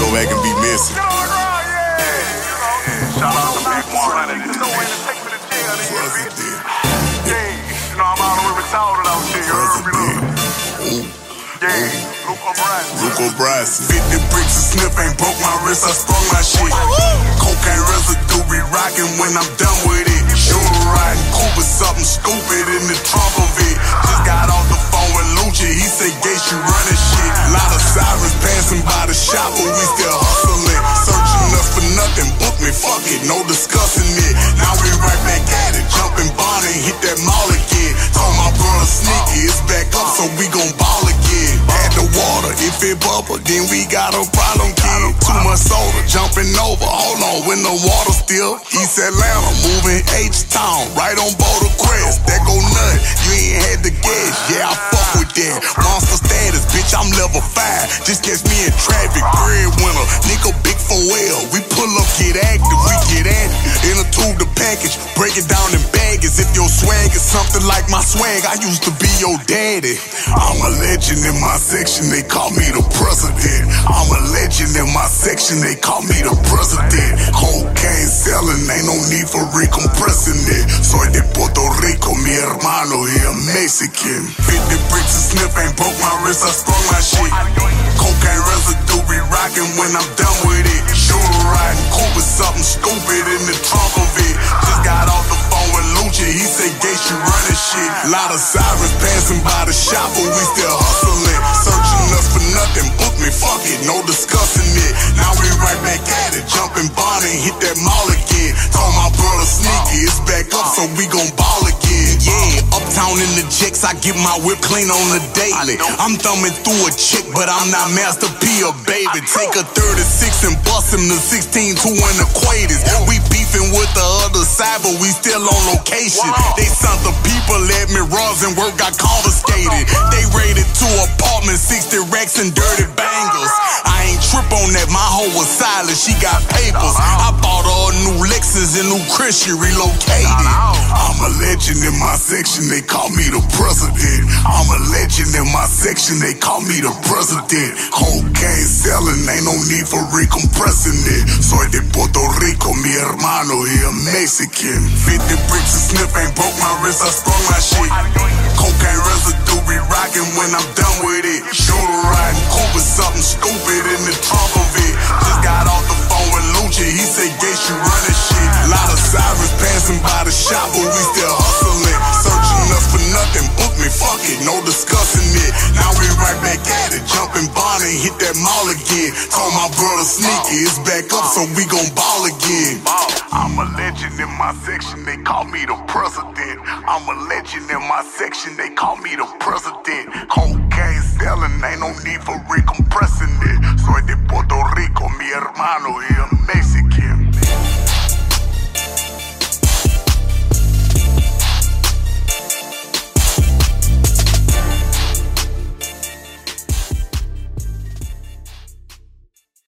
go back and be missing. Shout out to Big 100. You know when to take me to jail, President. yeah, you know I'm all the way retarded out here. You heard me, look. Yeah, Luke O'Brien. 50 bricks and sniff ain't broke my wrist, I sprung my shit. Cocaine residue be rockin' when I'm done with it. Shooter riding Cooper, something stupid in the trunk of it. Just got off the phone with Lucha, he said, Gates, you running shit. Lot of sirens passing by the shop, but we still hustling. Searching us for nothing, book me, fuck it, no discussing it. Now we right back at it, jumping bond and hit that mall again. Told my brother Sneaky, it's back up, so we gon' ball again. Add the water, if it bubble, then we got a problem, kid. Too much soda, jumping over, hold on, when the water still. East Atlanta, moving H-Town, right on Boulder Crest. That go nut, you ain't had the gas, yeah, I fuck with that. Monster status, bitch, I'm level 5. Just catch me in traffic, breadwinner, nigga, big 4L. We pull up, get active, we get at it. In a tube, the package, break it down in baggies. If your swag is something like my swag, I used to be your daddy. I'm a legend in my section, they call me the president. I'm a legend in my section, they call me the president. Cocaine selling, ain't no need for recompressing it. Soy de Puerto Rico, mi hermano, he a Mexican. 50 bricks and sniff ain't broke my wrist, I sprung my shit. Cocaine residue be rockin' when I'm done with it. Shooter riding Cooper, something stupid in the trunk of it. Just got off the phone with Lucha, he said, Gates, you running shit. Lot of sirens passing by the shop, but we still hustling. Searching us for nothing, book me, fuck it, no discussing it. Now we right back at it, jumping bond and hit that mall again. Told my brother Sneaky, it's back up, so we gon' ball again. Yeah, uptown in the jacks, I get my whip clean on the daily. I'm thumbing through a chick, but I'm not Master P or baby. Take a 36 and bust him to 16, 2 in equators. We beefing with the other side, but we still on location. They sent the people at me, Ross and work got confiscated. They raided 2 apartments, 60 racks and dirty bangles. I ain't trip on that, my hoe was silent, she got papers. I bought her a new Lexus and new Chris, she relocated. I'm a legend in my section, they call me the president. I'm a legend in my section, they call me the president. Cocaine selling, ain't no need for recompressing it. Soy de Puerto Rico, mi hermano, he a Mexican. 50 bricks and sniff ain't broke my wrist, I sprung my shit. Cocaine residue be rockin' when I'm done with it. Shooter riding Cooper, something stupid in the trunk of it. Just got off the phone with Lucha, he said, Gates, you running shit. Lot of sirens passing by the shop, but we still hustling. Searching us for nothing, book me, fuck it, no discussing it. Now we right back at it, jumping bond and hit that mall again. Told my brother Sneaky, it's back up, so we gon' ball again. I'm a legend in my section, they call me the president. I'm a legend in my section, they call me the president. Cocaine selling, ain't no need for recompressing it. Soy de Puerto Rico, mi hermano,